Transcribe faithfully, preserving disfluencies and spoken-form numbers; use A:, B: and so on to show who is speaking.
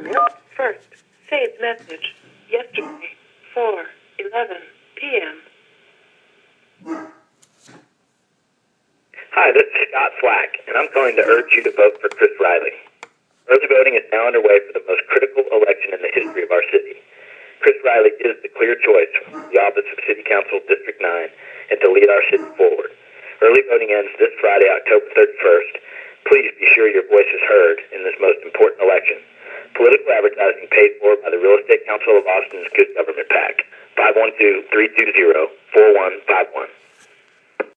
A: First, saved message. Yesterday, four eleven p.m.
B: Hi, this is Scott Flack, and I'm calling to urge you to vote for Chris Riley. Early voting is now underway for the most critical election in the history of our city. Chris Riley is the clear choice for the office of City Council District nine and to lead our city forward. Early voting ends this Friday, October thirty-first. Please be sure your voice is heard in this